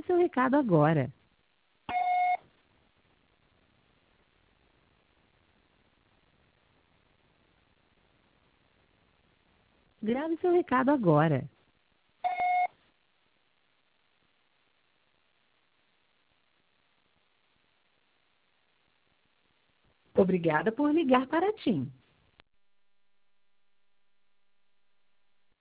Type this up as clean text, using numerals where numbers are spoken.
seu recado agora. Grave seu recado agora. Obrigada por ligar para a TIM.